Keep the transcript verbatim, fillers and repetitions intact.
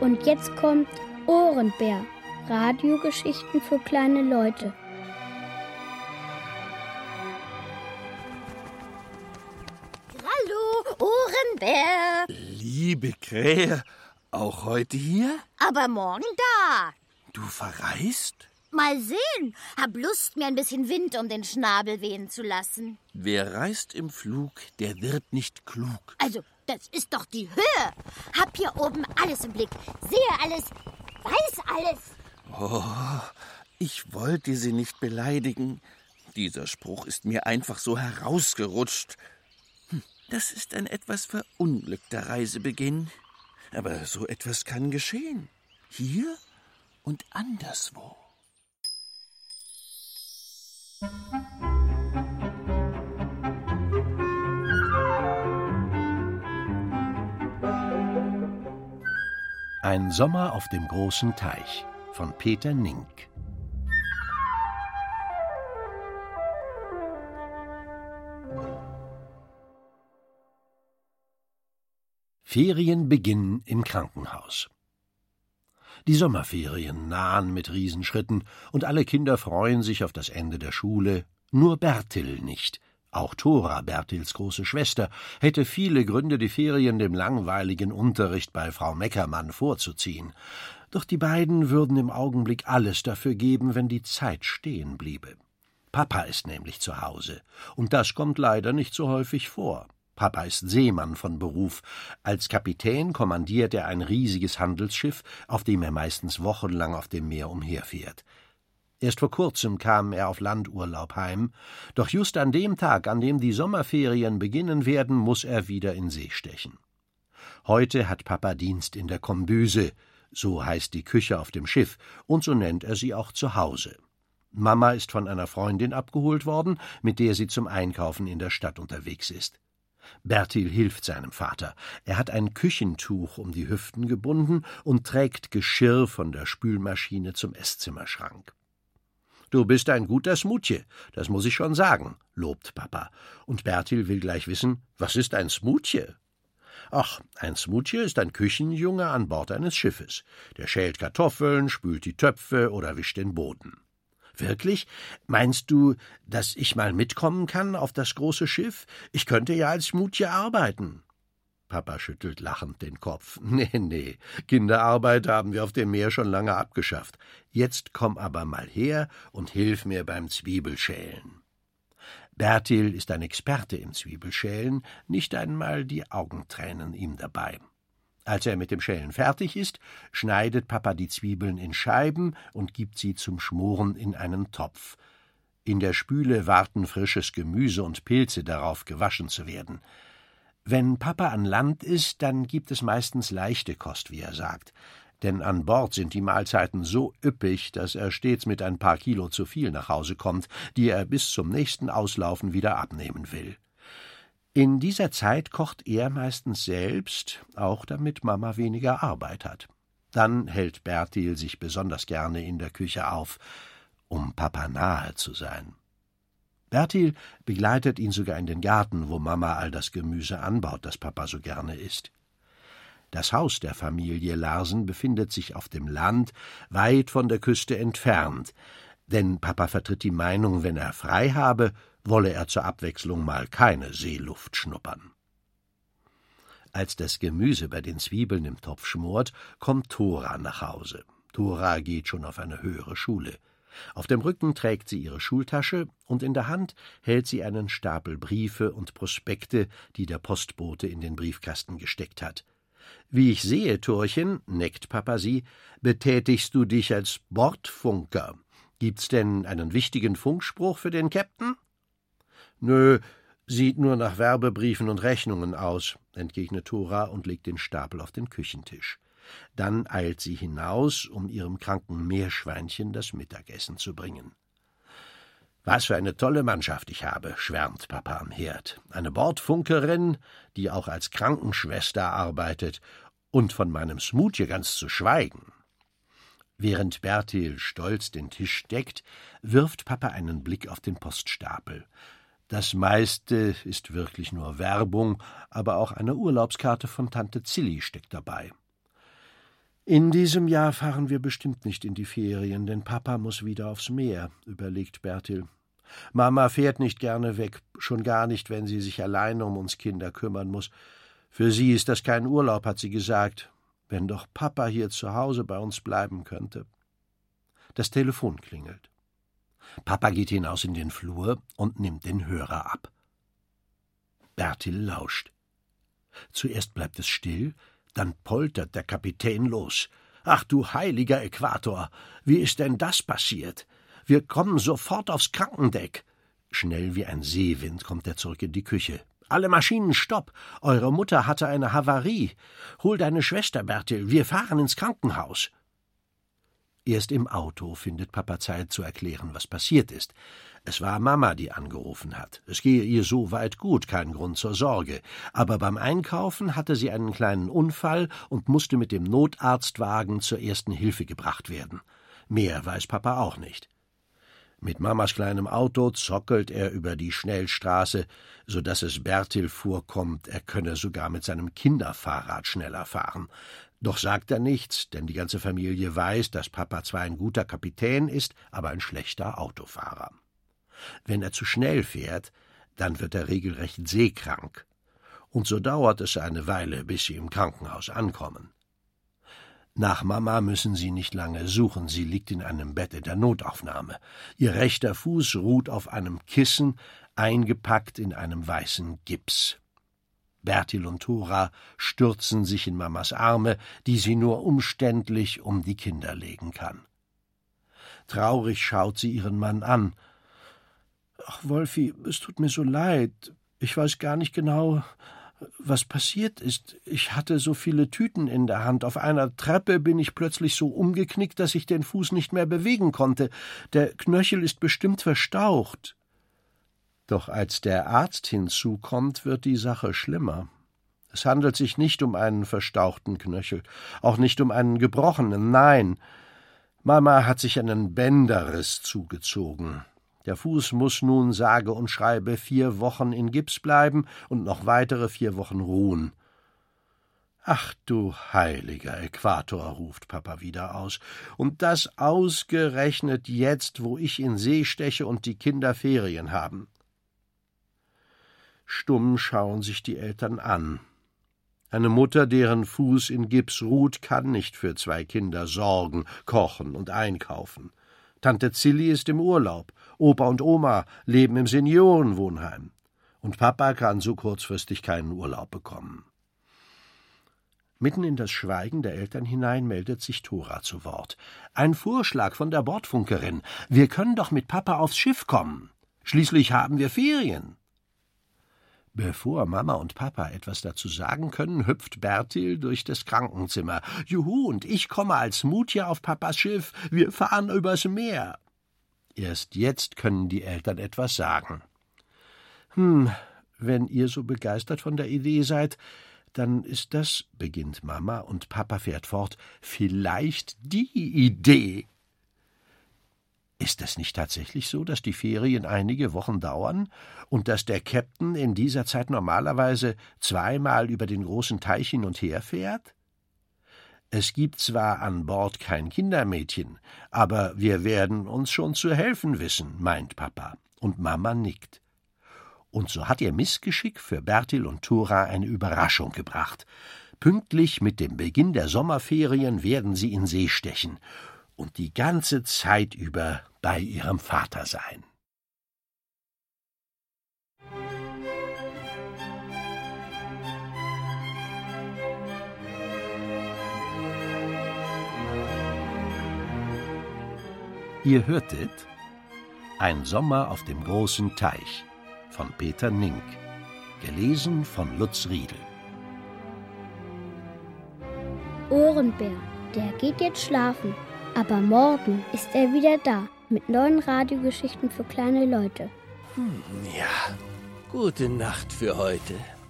Und jetzt kommt Ohrenbär. Radiogeschichten für kleine Leute. Hallo, Ohrenbär. Liebe Krähe, auch heute hier? Aber morgen da. Du verreist? Mal sehen. Hab Lust, mir ein bisschen Wind um den Schnabel wehen zu lassen. Wer reist im Flug, der wird nicht klug. Also, das ist doch die Höhe. Hab hier oben alles im Blick. Sehe alles, weiß alles. Oh, ich wollte Sie nicht beleidigen. Dieser Spruch ist mir einfach so herausgerutscht. Hm, das ist ein etwas verunglückter Reisebeginn. Aber so etwas kann geschehen. Hier und anderswo. Ein Sommer auf dem großen Teich von Peter Nink. Ferienbeginn im Krankenhaus. Die Sommerferien nahen mit Riesenschritten, und alle Kinder freuen sich auf das Ende der Schule, nur Bertil nicht. Auch Thora, Bertils große Schwester, hätte viele Gründe, die Ferien dem langweiligen Unterricht bei Frau Meckermann vorzuziehen. Doch die beiden würden im Augenblick alles dafür geben, wenn die Zeit stehen bliebe. Papa ist nämlich zu Hause, und das kommt leider nicht so häufig vor. Papa ist Seemann von Beruf. Als Kapitän kommandiert er ein riesiges Handelsschiff, auf dem er meistens wochenlang auf dem Meer umherfährt. Erst vor kurzem kam er auf Landurlaub heim, doch just an dem Tag, an dem die Sommerferien beginnen werden, muss er wieder in See stechen. Heute hat Papa Dienst in der Kombüse, so heißt die Küche auf dem Schiff, und so nennt er sie auch zu Hause. Mama ist von einer Freundin abgeholt worden, mit der sie zum Einkaufen in der Stadt unterwegs ist. Bertil hilft seinem Vater. Er hat ein Küchentuch um die Hüften gebunden und trägt Geschirr von der Spülmaschine zum Esszimmerschrank. »Du bist ein guter Smutje, das muss ich schon sagen«, lobt Papa. Und Bertil will gleich wissen, was ist ein Smutje? Ach, ein Smutje ist ein Küchenjunge an Bord eines Schiffes. Der schält Kartoffeln, spült die Töpfe oder wischt den Boden. »Wirklich? Meinst du, dass ich mal mitkommen kann auf das große Schiff? Ich könnte ja als Smutje arbeiten.« Papa schüttelt lachend den Kopf. »Nee, nee, Kinderarbeit haben wir auf dem Meer schon lange abgeschafft. Jetzt komm aber mal her und hilf mir beim Zwiebelschälen.« Bertil ist ein Experte im Zwiebelschälen, nicht einmal die Augen tränen ihm dabei. Als er mit dem Schälen fertig ist, schneidet Papa die Zwiebeln in Scheiben und gibt sie zum Schmoren in einen Topf. In der Spüle warten frisches Gemüse und Pilze darauf, gewaschen zu werden. Wenn Papa an Land ist, dann gibt es meistens leichte Kost, wie er sagt. Denn an Bord sind die Mahlzeiten so üppig, dass er stets mit ein paar Kilo zu viel nach Hause kommt, die er bis zum nächsten Auslaufen wieder abnehmen will. In dieser Zeit kocht er meistens selbst, auch damit Mama weniger Arbeit hat. Dann hält Bertil sich besonders gerne in der Küche auf, um Papa nahe zu sein. Bertil begleitet ihn sogar in den Garten, wo Mama all das Gemüse anbaut, das Papa so gerne isst. Das Haus der Familie Larsen befindet sich auf dem Land, weit von der Küste entfernt, denn Papa vertritt die Meinung, wenn er frei habe, wolle er zur Abwechslung mal keine Seeluft schnuppern. Als das Gemüse bei den Zwiebeln im Topf schmort, kommt Thora nach Hause. Thora geht schon auf eine höhere Schule. Auf dem Rücken trägt sie ihre Schultasche und in der Hand hält sie einen Stapel Briefe und Prospekte, die der Postbote in den Briefkasten gesteckt hat. »Wie ich sehe, Thorchen«, neckt Papa sie, »betätigst du dich als Bordfunker. Gibt's denn einen wichtigen Funkspruch für den Käpt'n?« »Nö, sieht nur nach Werbebriefen und Rechnungen aus«, entgegnet Thora und legt den Stapel auf den Küchentisch. Dann eilt sie hinaus, um ihrem kranken Meerschweinchen das Mittagessen zu bringen. »Was für eine tolle Mannschaft ich habe«, schwärmt Papa am Herd. »Eine Bordfunkerin, die auch als Krankenschwester arbeitet, und von meinem Smutje ganz zu schweigen.« Während Bertil stolz den Tisch deckt, wirft Papa einen Blick auf den Poststapel. Das meiste ist wirklich nur Werbung, aber auch eine Urlaubskarte von Tante Zilli steckt dabei. »In diesem Jahr fahren wir bestimmt nicht in die Ferien, denn Papa muss wieder aufs Meer«, überlegt Bertil. »Mama fährt nicht gerne weg, schon gar nicht, wenn sie sich alleine um uns Kinder kümmern muss. Für sie ist das kein Urlaub«, hat sie gesagt. »Wenn doch Papa hier zu Hause bei uns bleiben könnte.« Das Telefon klingelt. Papa geht hinaus in den Flur und nimmt den Hörer ab. Bertil lauscht. Zuerst bleibt es still, dann poltert der Kapitän los. »Ach du heiliger Äquator, wie ist denn das passiert? Wir kommen sofort aufs Krankendeck.« Schnell wie ein Seewind kommt er zurück in die Küche. »Alle Maschinen, stopp! Eure Mutter hatte eine Havarie. Hol deine Schwester, Bertil, wir fahren ins Krankenhaus.« Erst im Auto findet Papa Zeit zu erklären, was passiert ist. Es war Mama, die angerufen hat. Es gehe ihr so weit gut, kein Grund zur Sorge. Aber beim Einkaufen hatte sie einen kleinen Unfall und musste mit dem Notarztwagen zur ersten Hilfe gebracht werden. Mehr weiß Papa auch nicht. Mit Mamas kleinem Auto zockelt er über die Schnellstraße, so dass es Bertil vorkommt, er könne sogar mit seinem Kinderfahrrad schneller fahren. Doch sagt er nichts, denn die ganze Familie weiß, dass Papa zwar ein guter Kapitän ist, aber ein schlechter Autofahrer. Wenn er zu schnell fährt, dann wird er regelrecht seekrank. Und so dauert es eine Weile, bis sie im Krankenhaus ankommen. Nach Mama müssen sie nicht lange suchen, sie liegt in einem Bett in der Notaufnahme. Ihr rechter Fuß ruht auf einem Kissen, eingepackt in einem weißen Gips. Bertil und Thora stürzen sich in Mamas Arme, die sie nur umständlich um die Kinder legen kann. Traurig schaut sie ihren Mann an. »Ach, Wolfi, es tut mir so leid. Ich weiß gar nicht genau, was passiert ist. Ich hatte so viele Tüten in der Hand. Auf einer Treppe bin ich plötzlich so umgeknickt, dass ich den Fuß nicht mehr bewegen konnte. Der Knöchel ist bestimmt verstaucht.« Doch als der Arzt hinzukommt, wird die Sache schlimmer. Es handelt sich nicht um einen verstauchten Knöchel, auch nicht um einen gebrochenen, nein. Mama hat sich einen Bänderriss zugezogen. Der Fuß muss nun, sage und schreibe, vier Wochen in Gips bleiben und noch weitere vier Wochen ruhen. »Ach du heiliger Äquator«, ruft Papa wieder aus, »und das ausgerechnet jetzt, wo ich in See steche und die Kinder Ferien haben.« Stumm schauen sich die Eltern an. Eine Mutter, deren Fuß in Gips ruht, kann nicht für zwei Kinder sorgen, kochen und einkaufen. Tante Zilli ist im Urlaub, Opa und Oma leben im Seniorenwohnheim. Und Papa kann so kurzfristig keinen Urlaub bekommen. Mitten in das Schweigen der Eltern hinein meldet sich Thora zu Wort. »Ein Vorschlag von der Bordfunkerin. Wir können doch mit Papa aufs Schiff kommen. Schließlich haben wir Ferien.« Bevor Mama und Papa etwas dazu sagen können, hüpft Bertil durch das Krankenzimmer. »Juhu, und ich komme als Mutier auf Papas Schiff. Wir fahren übers Meer.« Erst jetzt können die Eltern etwas sagen. »Hm, wenn ihr so begeistert von der Idee seid, dann ist das«, beginnt Mama, und Papa fährt fort, »vielleicht die Idee.« Ist es nicht tatsächlich so, dass die Ferien einige Wochen dauern und dass der Käpt'n in dieser Zeit normalerweise zweimal über den großen Teich hin und her fährt? Es gibt zwar an Bord kein Kindermädchen, aber wir werden uns schon zu helfen wissen, meint Papa, und Mama nickt. Und so hat ihr Missgeschick für Bertil und Thora eine Überraschung gebracht. Pünktlich mit dem Beginn der Sommerferien werden sie in See stechen und die ganze Zeit über bei ihrem Vater sein. Ihr hörtet »Ein Sommer auf dem großen Teich« von Peter Nink, gelesen von Lutz Riedel. Ohrenbär, der geht jetzt schlafen, aber morgen ist er wieder da mit neuen Radiogeschichten für kleine Leute. Hm, ja, gute Nacht für heute.